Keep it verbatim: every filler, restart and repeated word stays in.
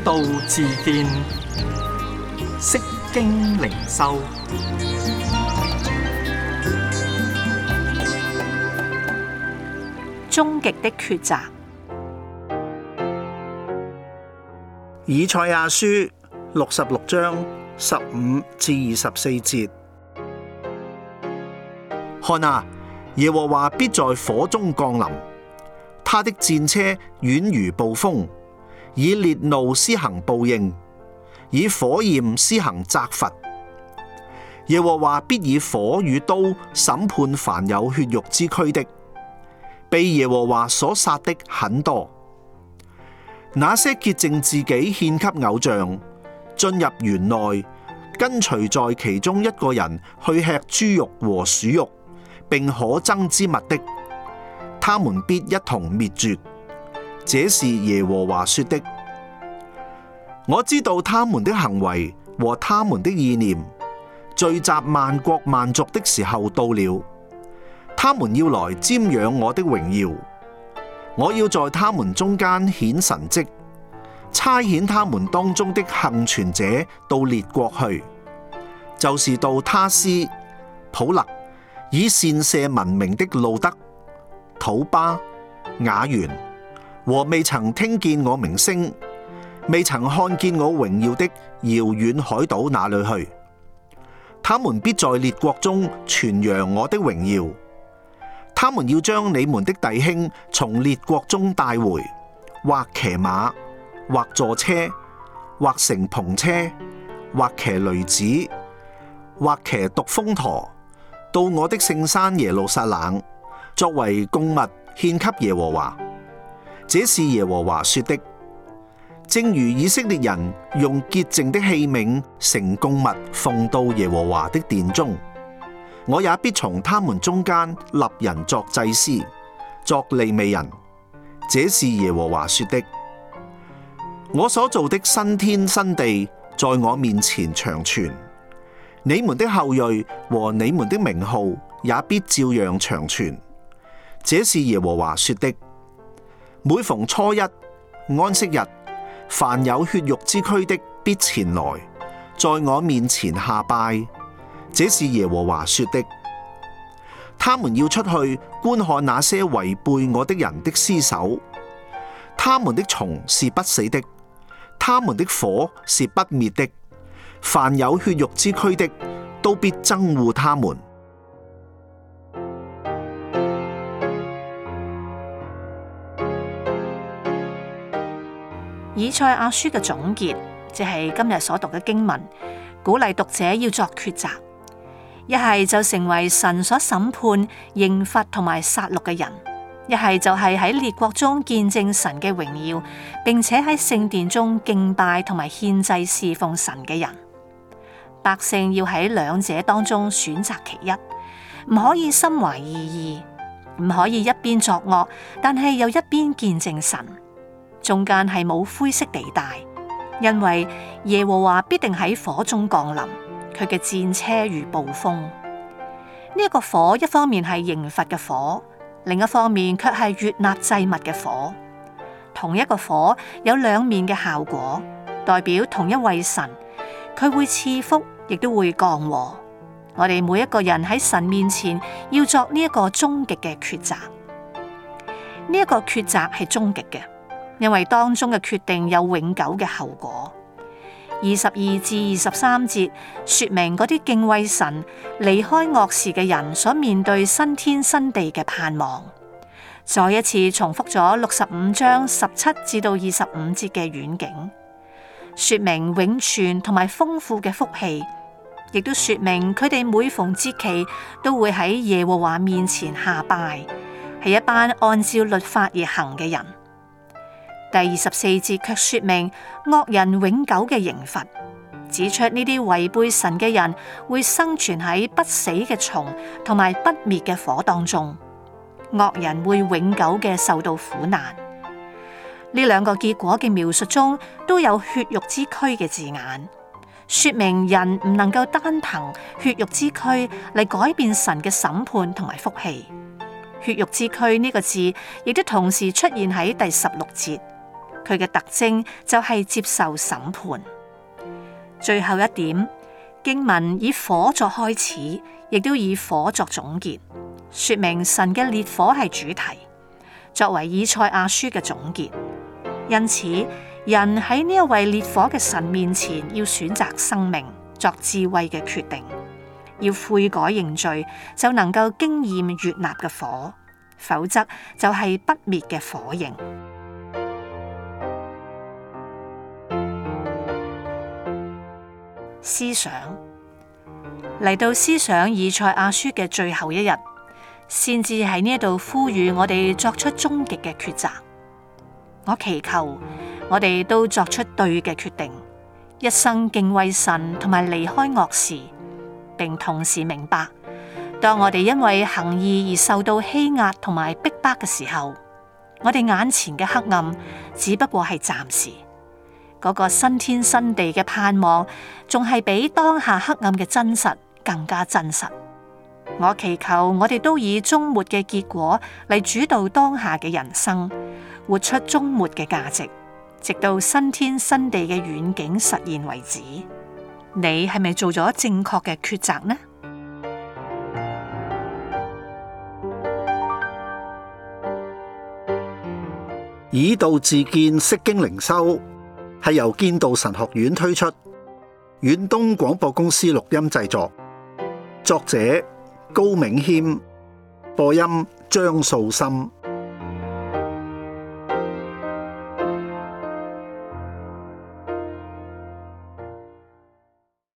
道自見，釋經靈修， 終極的抉擇。 以賽亞書六十六章十五至二十四節，看啊，耶和華必在火中降臨，他的戰車遠如暴風，以烈怒施行報應，以火焰施行責罰。耶和華必以火與刀審判凡有血肉之軀的，被耶和華所殺的很多。那些潔淨自己獻給偶像，進入園內，跟隨在其中一個人去吃豬肉和鼠肉，並可憎之物的，他們必一同滅絕。這是耶和華說的。我知道他們的行為和他們的意念，聚集萬國萬族的時候到了，他們要來瞻仰我的榮耀。我要在他們中間顯神蹟，差遣他們當中的幸存者到列國去，就是到他斯、普勒，以善射聞名的路德、土巴、雅原，和未曾聽見我名聲、未曾看見我榮耀的遙遠海島那裏去。他們必在列國中傳揚我的榮耀。他們要將你們的弟兄從列國中帶回，或騎馬，或坐車，或乘篷車，或騎驢子，或騎獨峰駝，到我的聖山耶路撒冷，作為供物獻給耶和華。這是耶和華說的。正如以色列人用潔淨的器皿盛供物奉到耶和華的殿中，我也必從他們中間立人作祭司，作利未人。這是耶和華說的。我所造的新天新地在我面前長存，你們的後裔和你們的名號也必照樣長存。這是耶和華說的。每逢初一、安息日，凡有血肉之軀的必前來，在我面前下拜。這是耶和華說的。他們要出去觀看那些違背我的人的屍首，他們的蟲是不死的，他們的火是不滅的。凡有血肉之軀的，都必憎惡他們。 以賽亞書嘅總結，即係今日所讀嘅經文，鼓勵讀者要作抉擇。一係就成為神所審判、刑罰同埋殺戮嘅人；一係就係喺列國中見證神嘅榮耀，並且喺聖殿中敬拜同埋獻祭侍奉神嘅人。百姓要喺兩者當中選擇其一，唔可以心懷二意，唔可以一邊作惡，但係又一邊見證神。中間係冇灰色地帶，因為耶和華必定喺火中降臨。佢嘅戰車如暴風，呢、這、一個火一方面係刑罰嘅火，另一方面卻係悅納祭物嘅火。同一個火有兩面嘅效果，代表同一位神，佢會賜福，亦都會降禍。我哋每一個人喺神面前要作呢一個終極嘅抉擇。呢、這、一個抉擇係終極嘅，因為當中嘅決定有永久嘅後果。二十二至二十三節說明嗰啲敬畏神、離開惡事嘅人所面對新天新地嘅盼望。再一次重複咗六十五章十七至到二十五節嘅遠景，說明永存同埋豐富嘅福氣，亦都說明佢哋每逢節期都會喺耶和華面前下拜，係一班按照律法而行嘅人。第二十四節卻說明惡人永久嘅刑罰，指出呢啲違背神嘅人會生存喺不死嘅蟲同埋不滅嘅火當中，惡人會永久嘅受到苦難。呢兩個結果嘅描述中都有血肉之軀嘅字眼，說明人唔能夠單憑血肉之軀嚟改變神嘅審判同埋福氣。血肉之軀呢個字亦都同時出現喺第十六節。 佢嘅特徵就係接受審判。最後一點，經文以火作開始，亦都以火作總結，說明神嘅烈火係主題，作為以賽亞書嘅總結。因此，人喺呢一位烈火嘅神面前，要選擇生命，作智慧嘅決定，要悔改認罪，就能夠經驗悅納嘅火，否則就係不滅嘅火刑。思想嚟到思想以賽亞書嘅最後一日，先至喺呢度呼籲我哋作出終極嘅抉擇。我祈求我哋都作出對嘅決定，一生敬畏神同埋離開惡事，並同時明白，當我哋因為行義而受到欺壓同埋逼迫嘅時候，我哋眼前嘅黑暗只不過係暫時。嗰個新天新地嘅盼望，仲係比當下黑暗嘅真實更加真實。我祈求我哋都以終末嘅結果嚟主導當下嘅人生，活出終末嘅價值，直到新天新地嘅遠景實現為止。你係咪做咗正確嘅抉擇呢？ 以道自見，釋經靈修係由建道神學院推出，遠東廣播公司錄音製作，作者高銘謙，播音張素心。